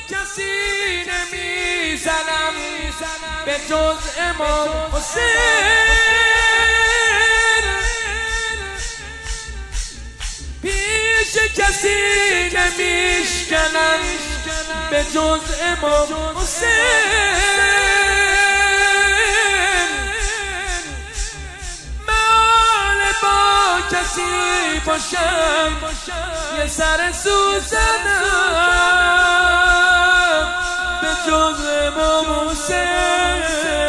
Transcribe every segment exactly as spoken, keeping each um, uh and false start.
کسی نمیزنم به جز امام حسین، پیش کسی نمیشکنم به جز امام حسین. مال با کسی باشم یه سر سوزنم به جز امام حسین.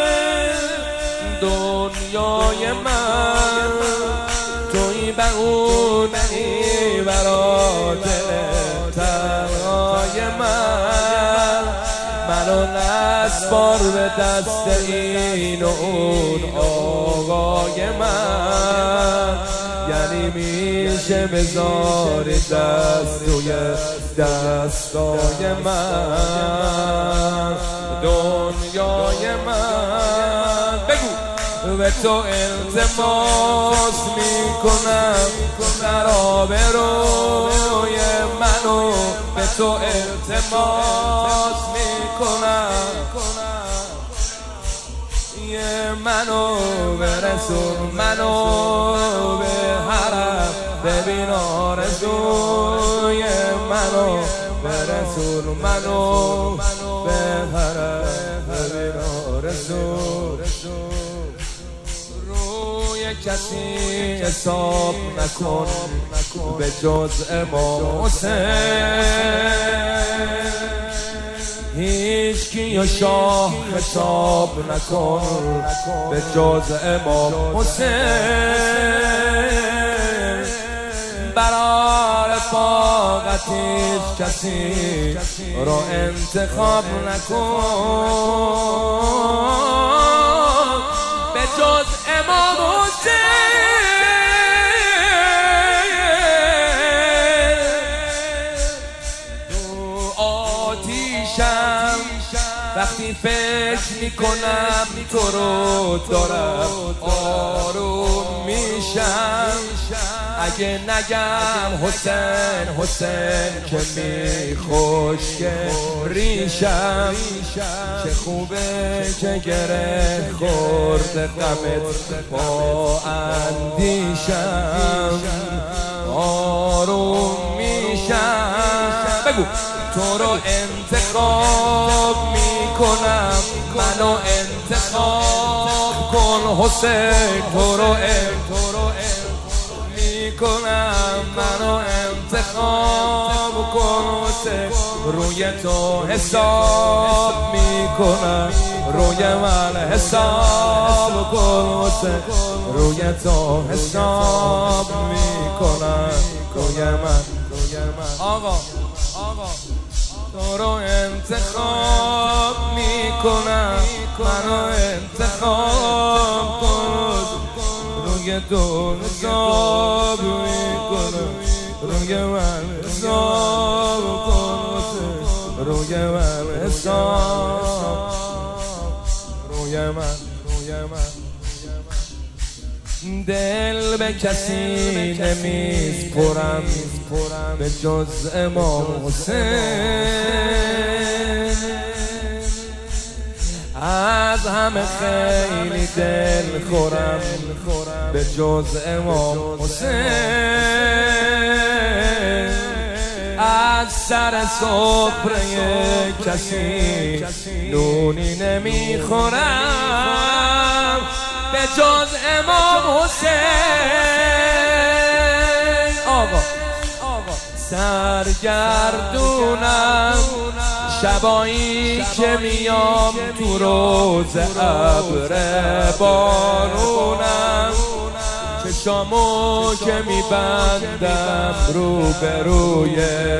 دنیای من توی به اونی برا دل تنهای من، منو نسپار به دست این و اون آقای من. یعنی میشه بذاری دست توی دستای من. دنیای من بگو به تو التماس میکنم خراب روی منو، به تو التماس میکنم یه منو برسون، منو به حرم ببین آرزوی منو برسون، منو به حرم ببین آرزوی. روی کسی حساب نکن به جز امام حسین، هیچ کی شاه حساب نکن به جز امام حسین. برای رفاقت هیچ کسی رو انتخاب نکن به جز امام حسین. تو آتیشم وقتی فکر میکنم تو رو دارم آروم میشم. اگه نگم حسین حسین که میخوشگه ریشم، چه خوبه که گره خورده غمت با اندیشم. آروم میشم بگو تو رو انتخاب میکنم، منو انتخاب کن حسین. تو رو انتخاب میکنم، منو انتخاب کن حسین. روی تو حساب میکنم، روی من حساب کن حسین. روی تو حساب میکنم، روی من آقا آقا تو رو انتخاب میکنم، منو انتخاب کن. روی تو حساب میکنم، روی من حساب کن. روی من حساب، روی من روی من. دل به کسی نمیسپرم به جز امام حسین. از همه خیلی دل خورم به جز امام حسین. از سر سفره کسی نونی نمیخورم به جز امام حسین. آقا سرگردونم شبایی که میام تو روز ابر بارونم، چشامو که میبندم رو به روی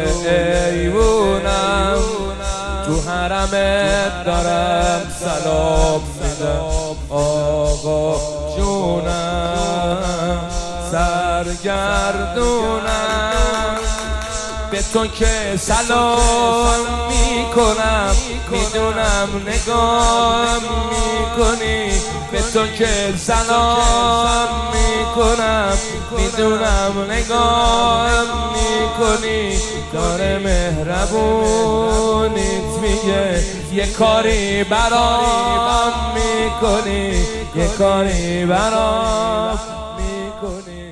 ایوونم. تو حرمت دارم سلام میدم آقا جونم. سرگردونم به تو که سلام میکنم، میدونم نگاه میکنی. به تو که سلام میکنم، میدونم نگاه میکنی. داره مهربون جونیت میگه یه کاری برام میکنی، یه کاری برام میکنی.